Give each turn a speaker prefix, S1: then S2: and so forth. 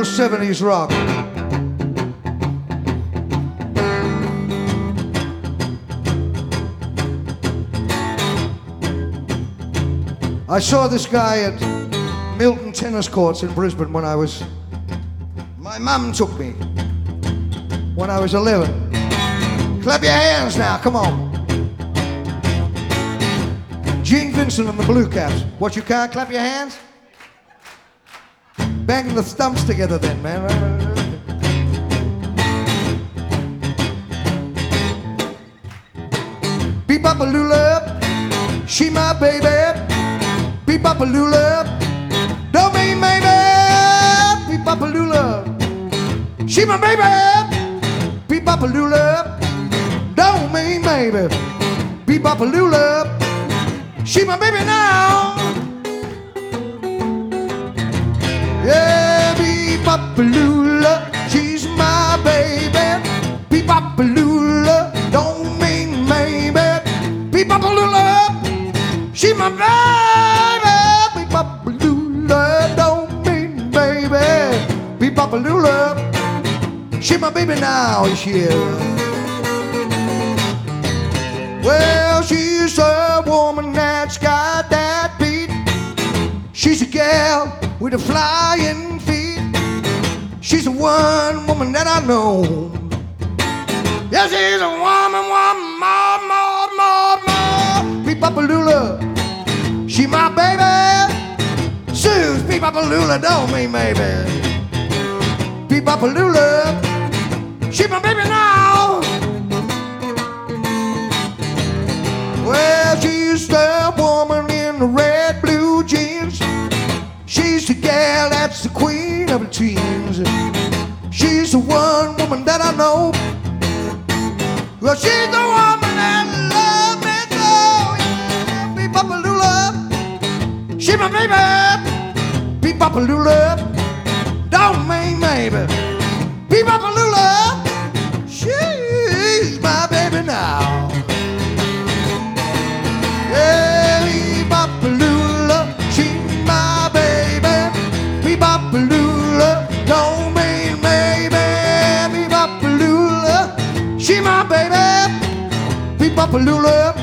S1: little 70s rock. I saw this guy at Milton Tennis Courts in Brisbane when my mum took me when I was 11. Clap your hands now, come on. Gene Vincent and the Blue Caps. What, you can't clap your hands? Banging the stumps together then, man. Beep-up-a-loo-lup, she my baby. Beep-up-a-loo-lup, don't mean maybe. Beep-up-a-loo-lup, she my baby. Beep-up-a-loo-lup, don't mean maybe. Beep-up-a-loo-lop, she my baby now. Yeah, beep-up-a-loo-lop, she's my baby. Beep-up-a-loo-lop, don't mean maybe. Beep-up-a-loo-lop, she my baby. Beep-up-a-loo-lop, don't mean baby. Beep-up-a-loo-lop, she my baby now, yeah. Well, she's a woman that's got that beat. She's a gal with a flying feet. She's the one woman that I know. Yeah, she's a woman, more. Beep-up-a-loo-lop, she my baby. Sue's beep-up-a-loo-lop, don't mean maybe. Beep-up-a-loo-lop, she my baby now. Well, she's the woman in the red blue jeans. She's the gal that's the queen of the teens. She's the one woman that I know. Well, she's the woman that loves me so. Yeah, beep-up-a-loo-lop, she my baby. Beep-up-a-loo-lop, don't mean maybe. Beep-up-a-loo-lop, she's my baby now. Yeah, beep-up-a-loo-lop, she's my baby. Beep-up-a-loo-lop, don't mean maybe. Beep-up-a-loo-lop, she my baby. Beep-up-a-loo-lop,